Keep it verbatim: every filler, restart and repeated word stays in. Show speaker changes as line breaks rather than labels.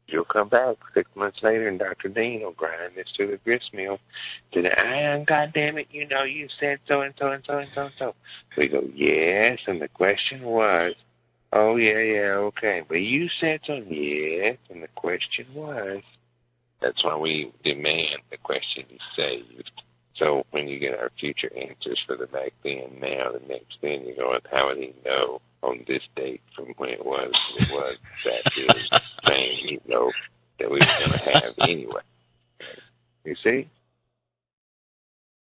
You'll come back six months later, and Doctor Dean will grind this to the grist mill. To the, ah, God damn it, you know, you said so and so and so and so and so. We go, yes, and the question was, oh, yeah, yeah, okay. But you said so, yes, and the question was. That's why we demand the question be saved. So when you get our future answers for the back then, now, the next then, you go, how would he know on this date from when it was, it was that is same, you know, that we were going to have anyway. You see?